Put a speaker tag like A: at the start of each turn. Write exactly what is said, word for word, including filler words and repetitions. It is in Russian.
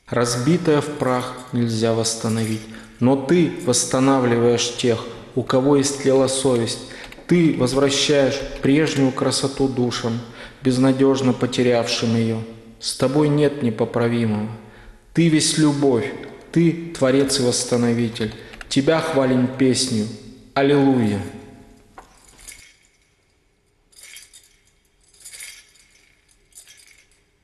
A: Разбитое в прах нельзя восстановить, но Ты восстанавливаешь тех, у кого истлела совесть. Ты возвращаешь прежнюю красоту душам, безнадежно потерявшим ее. С Тобой нет непоправимого. Ты весь любовь, Ты Творец и Восстановитель. Тебя хвалим песню. Аллилуйя!